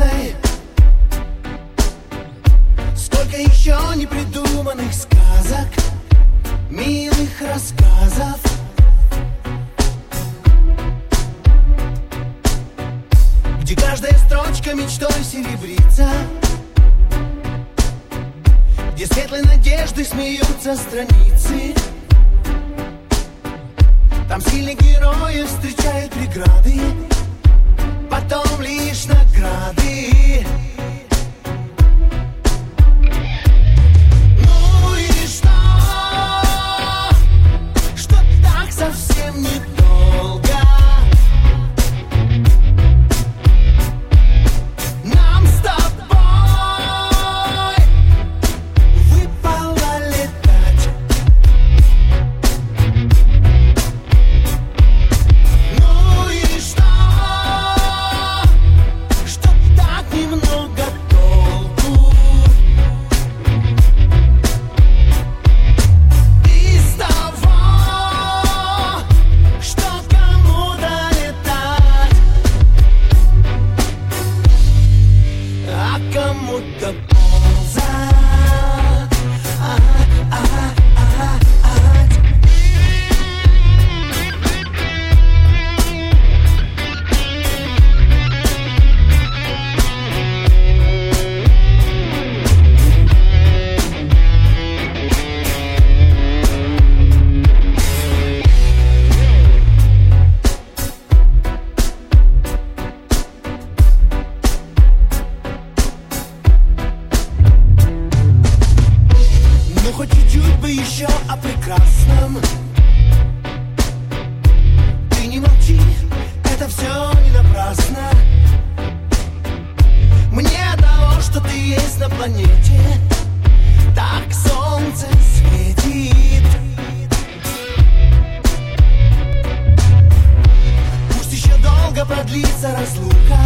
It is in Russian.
грустной. Сколько еще непридуманных сказок, милых рассказов. Где каждая строчка мечтой серебрится, где светлой надежды смеются страницы. Там сильные герои встречают преграды, потом лишь награды. Ну и что? Что так совсем недолго? Нам с тобой выпало летать. Ну и что? Что так немного толку из того, что кому-то летать, а кому-то ползать. Ну хоть чуть-чуть бы еще о прекрасном. Ты не молчи, это все не напрасно. Мне того, что ты есть на планете, так солнце светит. Пусть еще долго продлится разлука,